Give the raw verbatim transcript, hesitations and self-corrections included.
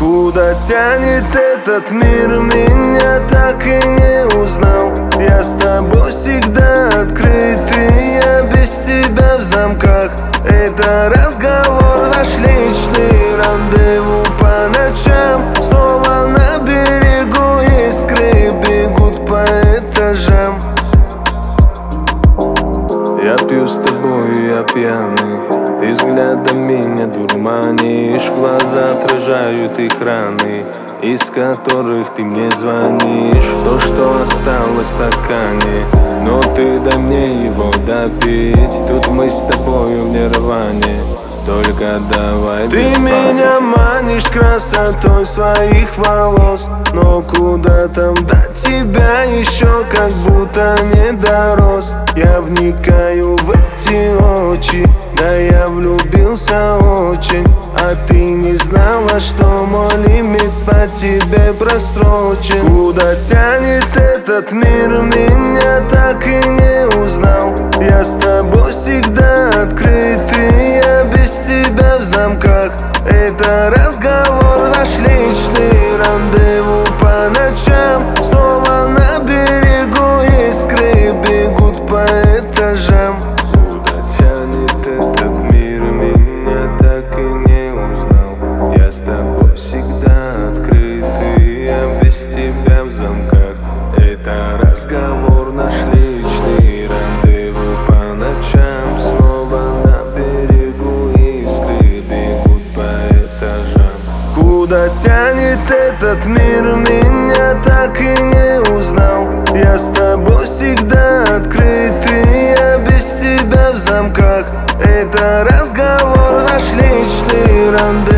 Куда тянет этот мир, меня так и не узнал. Я с тобой всегда открытый, я без тебя в замках. Это разговор наш личный, рандеву по ночам. Снова на берегу искры бегут по этажам. Я пью с тобой, я пьяный, ты взглядом меня дурманишь. Глаза отражают экраны, из которых ты мне звонишь. То, что осталось в стакане, но ты дай мне его допить. Тут мы с тобой в нирване, только давай Ты без памяти. меня манишь красотой своих волос, но куда там до тебя еще как будто не дорос. Я вникаю в эти очи, да я влюбился очень. А ты не знала, что мой лимит по тебе просрочен. Куда тянет этот мир, меня так и не узнал. Я с тобой всегда открытый, я без тебя в замках. Это разговор наш личный, рандеву по ночам. Снова на берегу искры бегут по этажам. Куда тянет этот мир, меня так и не узнал. Я с тобой всегда открытый, я без тебя в замках. Это разговор наш личный, рандеву по ночам. Снова на берегу искры бегут по этажам. Куда тянет этот мир, меня так и не узнал. Я с тобой всегда открытый, я без тебя в замках. Это разговор наш личный, рандеву